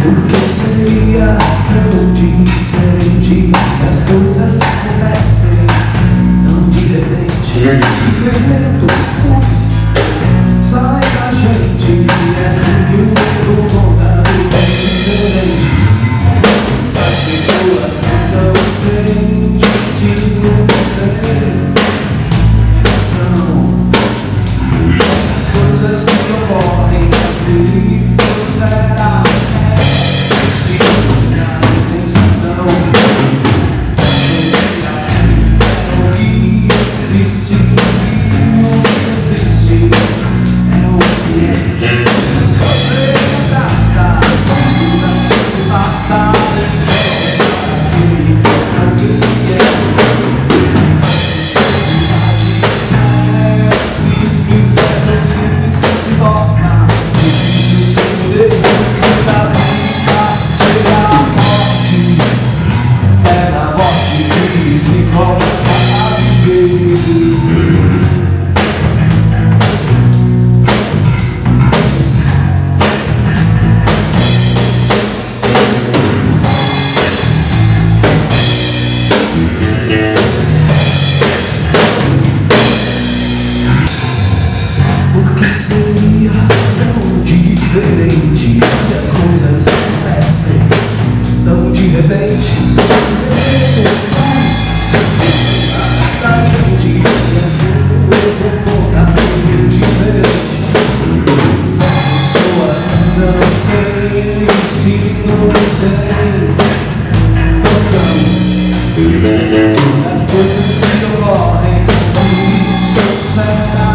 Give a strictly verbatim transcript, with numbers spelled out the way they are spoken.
O que seria tão diferente se as coisas acontecem tão de repente? Experimentos ruins saem da gente, é sempre um pouco contrário, diferente. As pessoas andam sem destino, sem ação. As coisas que ocorrem nas bibosferas se iluminam em imensidão. É o que existe, e o que existe é o que é. Mas você abraça, segura, se passa. Seria tão diferente se as coisas acontecem tão de repente. Os pais da gente é sempre um comportamento diferente. As pessoas não sem ensino, sem noção. As coisas que ocorrem nas bibosferas